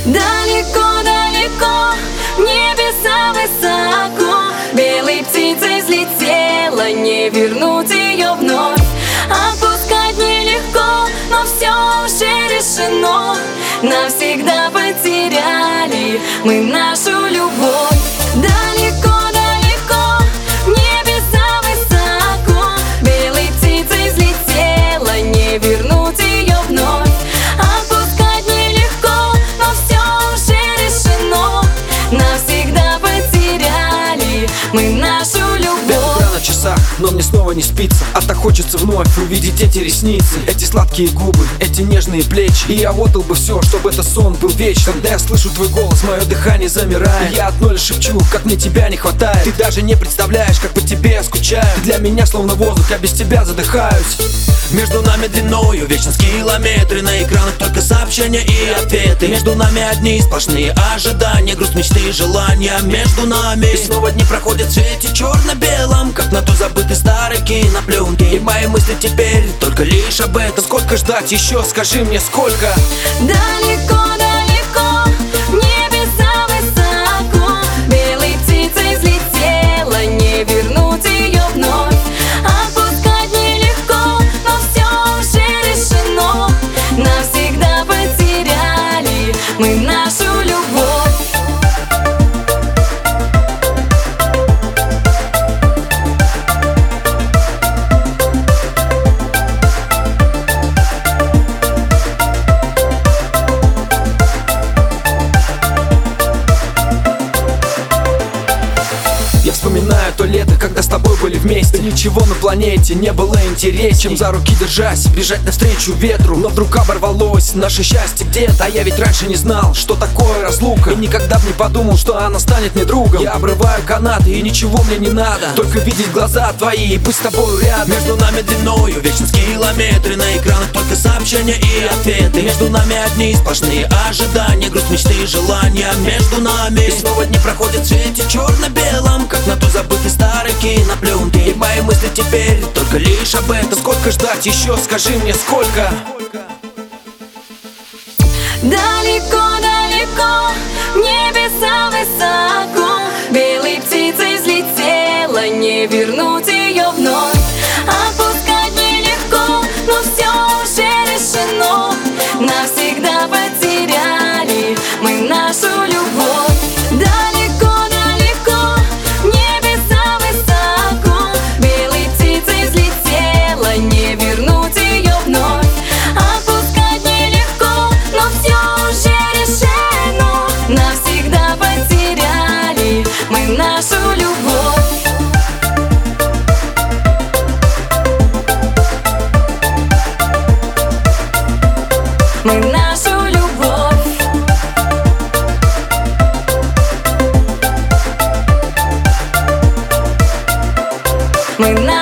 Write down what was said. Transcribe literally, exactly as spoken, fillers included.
Далеко-далеко, небеса высоко, белой птицей взлетела, не вернуть ее вновь. Отпускать нелегко, но все уже решено. Навсегда потеряли мы нашу любовь. Далеко-далеко, небеса высоко, белой птицей взлетела, не вернуть ее вновь. Отпускать нелегко, но все уже решено. Навсегда потеряли мы нашу любовь. Утро на часах, но мне снова не спится. А так хочется вновь увидеть эти ресницы, эти сладкие губы, эти нежные плечи. И я отдал бы все, чтобы этот сон был вечен. Когда я слышу твой голос, мое дыхание замирает. И я одно лишь шепчу, как мне тебя не хватает. Ты даже не представляешь, как по тебе я скучаю. Ты для меня словно воздух, я без тебя задыхаюсь. Между нами длиною вечность километры, на экранах только сообщения и ответы. Между нами одни сплошные ожидания, грусть, мечты и желания. Между нами и снова дни проходят в цвете черно-белом, как на той забытой старой кинопленке. И мои мысли теперь только лишь об этом. Сколько ждать еще, скажи мне, сколько? Далеко-далеко, небеса высоко, белой птицей взлетела, не вернуть ее вновь. Отпускать нелегко, но все уже решено. Навсегда потеряли мы нашу любовь. Я вспоминаю то лето, когда с тобой были вместе. Ничего на планете не было интереснее, чем за руки держась, бежать навстречу ветру. Но вдруг оборвалось наше счастье где-то. А я ведь раньше не знал, что такое разлука, и никогда бы не подумал, что она станет мне другом. Я обрываю канаты, и ничего мне не надо, только видеть глаза твои и быть с тобой рядом. Между нами длиною вечность километры, на экранах только сообщения и ответы. Между нами одни сплошные ожидания, грусть, мечты и желания. Между нами и снова дни проходят в цвете черно-белом, как на той забытой старой кинопленке. И мои мысли теперь только лишь об этом. Сколько ждать еще, скажи мне, сколько? Далеко-далеко, небеса высоко, белой птицей взлетела, не вернуть ее вновь. Отпускать нелегко, но все уже решено. Навсегда потеряли мы нашу любовь. Далеко-далеко, небеса высоко, белой птицей взлетела, не вернуть ее вновь. Отпускать нелегко, но все уже решено. Навсегда потеряли мы нашу любовь. Мы нашу любовь. Мы нашу